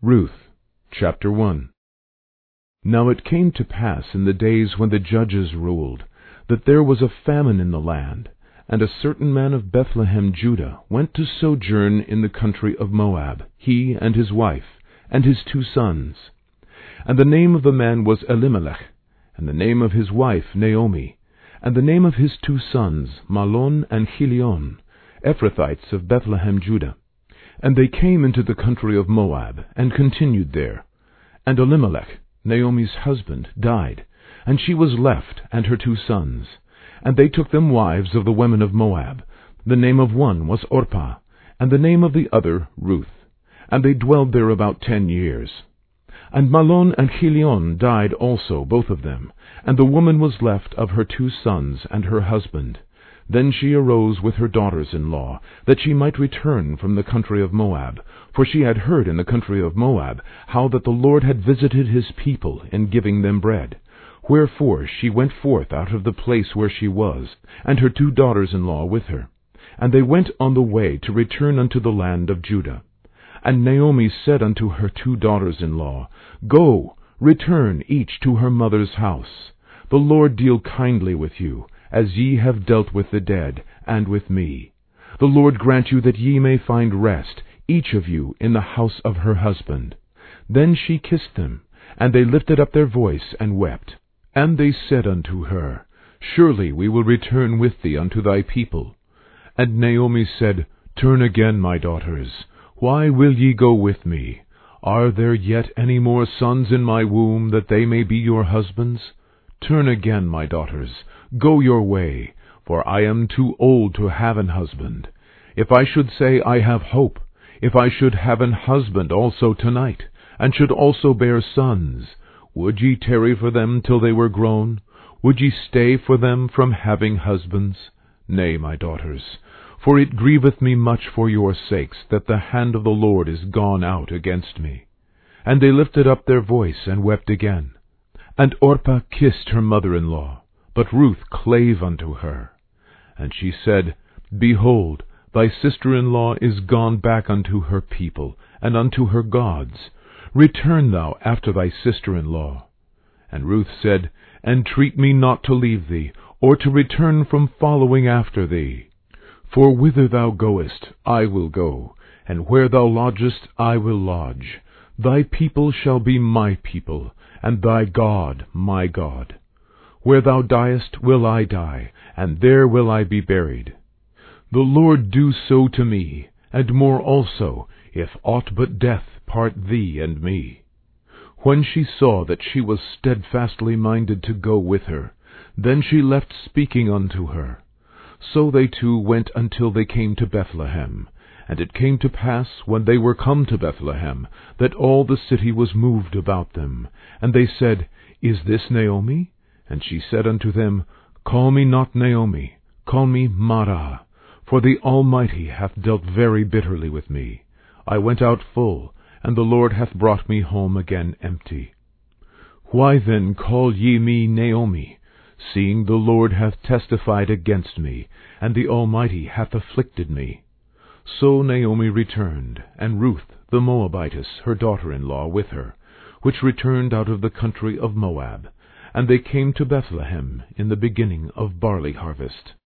Ruth, chapter 1. Now it came to pass in the days when the judges ruled, that there was a famine in the land, and a certain man of Bethlehem, Judah, went to sojourn in the country of Moab, he and his wife, and his 2 sons. And the name of the man was Elimelech, and the name of his wife Naomi, and the name of his 2 sons Mahlon and Chilion, Ephrathites of Bethlehem, Judah. And they came into the country of Moab, and continued there. And Elimelech, Naomi's husband, died, and she was left, and her 2 sons. And they took them wives of the women of Moab. The name of one was Orpah, and the name of the other Ruth. And they dwelled there about 10 years. And Mahlon and Chilion died also, both of them, and the woman was left of her 2 sons and her husband. Then she arose with her daughters-in-law, that she might return from the country of Moab, for she had heard in the country of Moab how that the Lord had visited his people in giving them bread. Wherefore she went forth out of the place where she was, and her 2 daughters-in-law with her. And they went on the way to return unto the land of Judah. And Naomi said unto her 2 daughters-in-law, Go, return each to her mother's house. The Lord deal kindly with you, as ye have dealt with the dead, and with me. The Lord grant you that ye may find rest, each of you, in the house of her husband. Then she kissed them, and they lifted up their voice and wept. And they said unto her, Surely we will return with thee unto thy people. And Naomi said, Turn again, my daughters. Why will ye go with me? Are there yet any more sons in my womb, that they may be your husbands? Turn again, my daughters, go your way, for I am too old to have an husband. If I should say, I have hope, if I should have an husband also tonight, and should also bear sons, would ye tarry for them till they were grown? Would ye stay for them from having husbands? Nay, my daughters, for it grieveth me much for your sakes, that the hand of the Lord is gone out against me. And they lifted up their voice and wept again. And Orpah kissed her mother-in-law, but Ruth clave unto her. And she said, Behold, thy sister-in-law is gone back unto her people, and unto her gods. Return thou after thy sister-in-law. And Ruth said, Entreat me not to leave thee, or to return from following after thee. For whither thou goest, I will go, and where thou lodgest, I will lodge. Thy people shall be my people, and thy God my God. Where thou diest will I die, and there will I be buried. The Lord do so to me, and more also, if aught but death part thee and me. When she saw that she was steadfastly minded to go with her, then she left speaking unto her. So they 2 went until they came to Bethlehem. And it came to pass, when they were come to Bethlehem, that all the city was moved about them. And they said, Is this Naomi? And she said unto them, Call me not Naomi, call me Mara, for the Almighty hath dealt very bitterly with me. I went out full, and the Lord hath brought me home again empty. Why then call ye me Naomi, seeing the Lord hath testified against me, and the Almighty hath afflicted me? So Naomi returned, and Ruth the Moabitess, her daughter-in-law, with her, which returned out of the country of Moab. And they came to Bethlehem in the beginning of barley harvest.